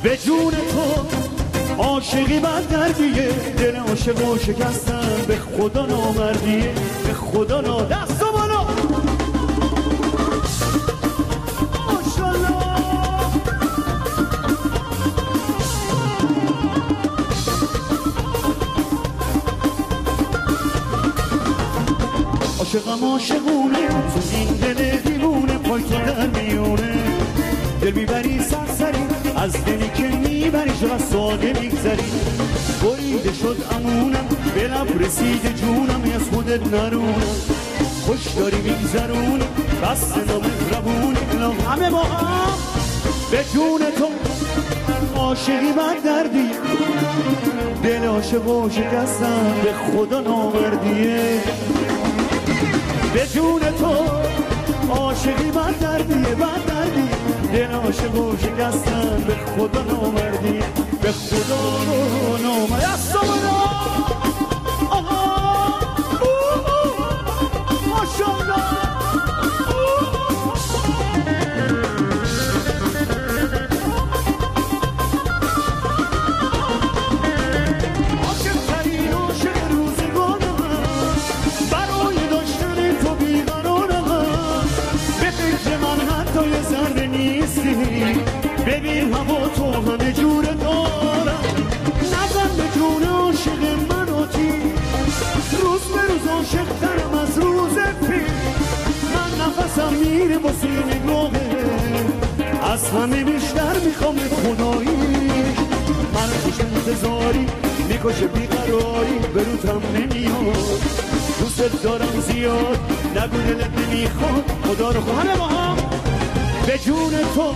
به جون تو عاشقی بد دردیه، دل عاشقو شکستن به خدا نامردیه، به خدا دستو بالا ماشالله. عاشقم عاشقونه تو این دل دیوونه، پای تو در میونه دل میبری سرسری، از دلی که میبری چقدر ساده میگذری. بریده شد امونم به لب رسیده جونم، از خودت نرونم خوش داری میگذرونی، بس نامهربونی همه با هم. به جون تو عاشقی بد دردی، دل عاشقو شکستن به خدا نامردیه. به جون تو عاشقی بد دردیه، بد دردی، دل عاشقو شکستن به خدا نامردی، به خدا نامردی. ماشالله عاشق‌ترین عاشق روزگارم، برای داشتن تو بیقرارم، به فکر من حتی یه ذره نیستی، ببین هوا تو همه جور دارم. نزن به جون عاشق من آتی، روز به روز عاشق‌ترم از روز پیش. من نفسم میره با سینه نگاهه، از همه بیشتر میخوام خداییش. من خوش انتظاری میکشه بیقراری، به روتم نمیاد، دوست دارم زیاد، نگو دلت نمیخواد، خدا رو خواهر با هم. به جون تو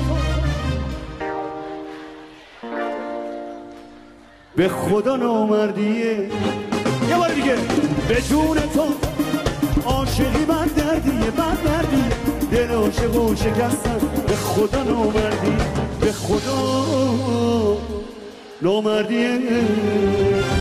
به خدا نامردیه. یه بار دیگه به جون تو عاشقی بد دردیه، بد دردی، دل عاشقو شکستن به خدا نامردی، به خدا نامردیه.